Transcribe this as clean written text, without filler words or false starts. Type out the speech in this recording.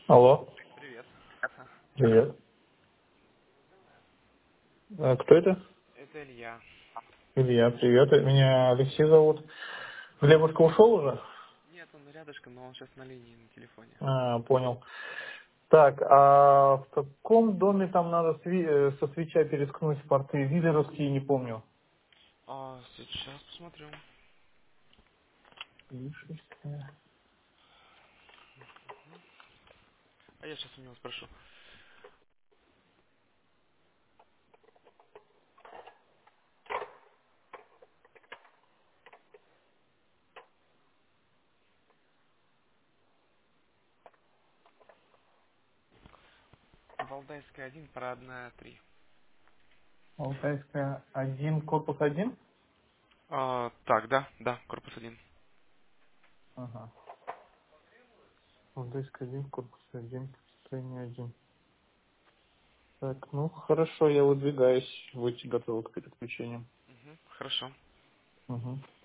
Алло, Привет. Ха, привет. Кто это? это Илья. Илья, привет. Меня Алексей зовут. Глебушка ушел уже? Нет, он рядышком, но он сейчас на линии на телефоне. Понял. Так, а в каком доме там надо со свеча перескнуть порты? Виллеровские, не помню. Сейчас посмотрю. Вишенская. Я сейчас у него спрошу. Валдайская 1, парадная 3. Алтайская 1, корпус 1? Так, да, корпус 1. Ага. Алтайская 1, корпус 1, строение 1. Так, ну хорошо, я выдвигаюсь. Будьте готовы к переключению. Хорошо. Угу.